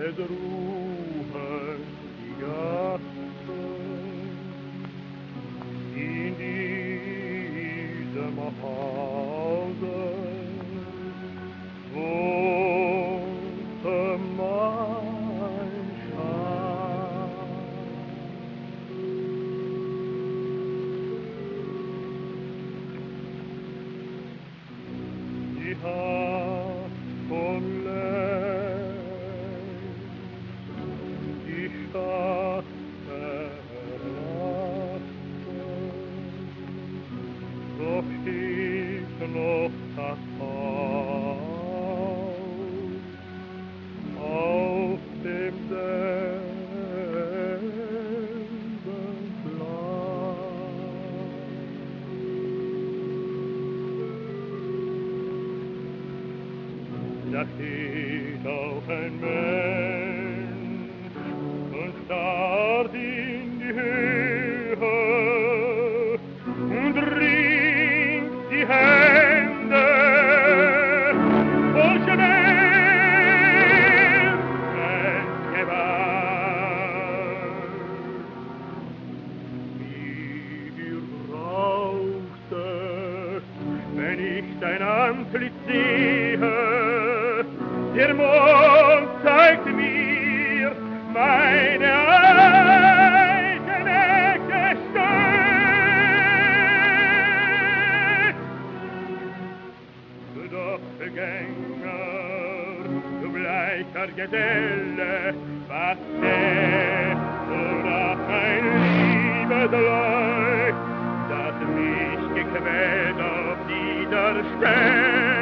es ruhen die Gassen in diesem Hause, wohnte mein Schatz. Sie hat von längst die Stadt verlassen, doch steht noch das Haus auf demselben Platz. Da steht auch ein Mensch und starrt in die Höhe und ringt die Hände voll Schmerzensgewalt. Mir brauchte, wenn ich dein Antlitz sehe, der Mond zeigt mir meine eigene Gestalt. Doch Vergänger, du bleicher Geselle, was zählst du nach ein Liebesleid, das mich gequält auf dieser Stelle?